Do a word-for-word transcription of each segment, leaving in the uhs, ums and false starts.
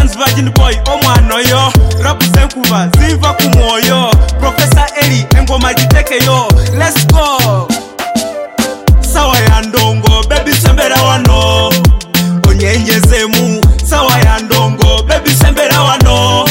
Guns Virgin Boy omwana yo rap senkuba ziva ku mwoyo Professor Eli engoma gitekeyo let's go sawa ya ndongo baby sembera wano onyenyezemu sawa ya ndongo baby sembera wano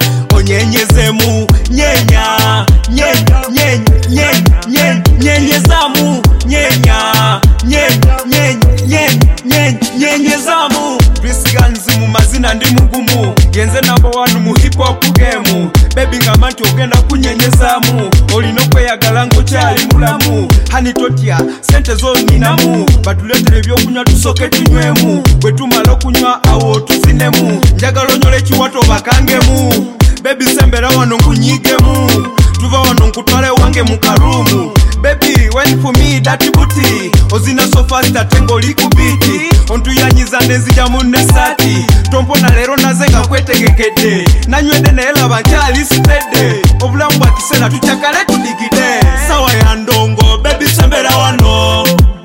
onyenyezemu nyenya nyenya nyenya nyenya nyenyezamu nyenya nyenya nyenya nyenya nyenyezamu Chris Guns mu mazina ndi mugumu yenze number one mu hip hop game baby ngamanti ogenda kunyenyezamu olino kweyagala ngo cyali mulamu hani totya sente zo ninamu batuletere byo kunywa tusoke tunywemu bwe tumala kunywa awo tuzinemu njagalo nyole kiwato bakangemu baby sembera wano nkunyigemu tuva wano nkutwale wange mu karumu baby when for me that booty ozina so fast atengo likubiti ontuyanyiza ndezija munnesati tompona lero nazenga kwetegekede nanywede neela bankyali stede obulamu bwa kiseera tukyakale tudigide sawa ya ndongo baby sembera wano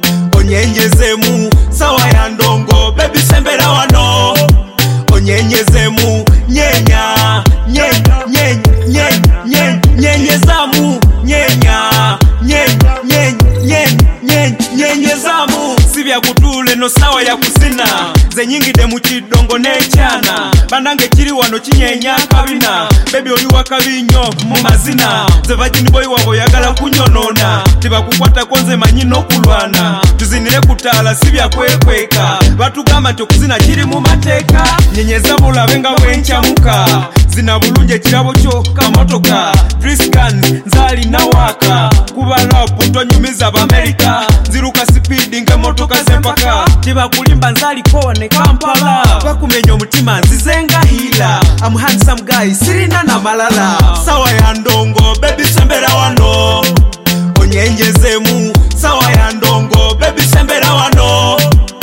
onyenyezemu sawa ya ndongo baby sembera wano onyenyezemu nyenya nyenya nyenya nyenya nyenyezamu nyenya nyenya nyenya nyenya nyenyezamu sibya kutule no sawa ya kusina ze nyingide mu kidongo n'ekyana banange kiri wano kinyenya kabina baby oli wakabinyo mu mazina ze Virgin Boy wabo yagala kunyonona tibakukwata konze manyi n'okulwana tuzinire kutala sibya kwekweka batugamba nti okuzina kiri mu mateeka nyenyeza bulabe nga bwenkyamuka zina bulunje kirabo kyo kamotoka Chris Guns nzali na waka kuba rap tonyumiza b'Amerika nziruka speed ng'emotoka z'empaka tibakulimba nzali kone Kampala bakumenya omutima nzizenga hila I'm handsome guy sirina na malala sawa ya ndongo baby sembera wano onyenyezemu sawa ya ndongo baby sembera wano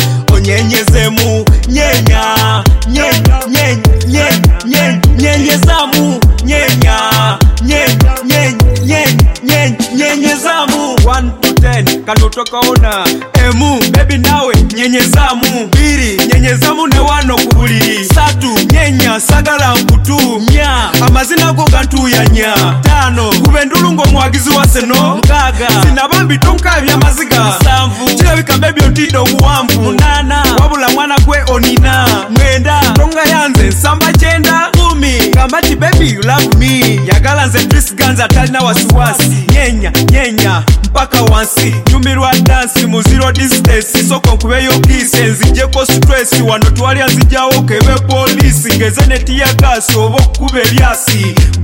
onyenyezemu nyenya nyenya nyenya nyenya nyenyezamu nyenya nyenya nyenya nyenya nyenyezamu one to ten kanotokaona emu baby nawe nyenyezamu biri nyenyezamu ne wano kubuliri satu nyenya sagala mputu nya amazina go gantuya nya tano kubendulungo mwagizi wa seno mkaga sinabambi tonka bya maziga samvu kirabika baby ontido buwamvu munana wabula mwana gwe onina mwenda tonga yanze nsamba chenda kumi kamati baby you love me yagala nze Chris Guns atalina wasiwasi nyenya nyenya mpaka wansi nyumirwa dance mu zero distance soko kubeyo kiss nzijeko stress wano twali anzijawo kebe police ngeze neti ya gas obo kube lyasi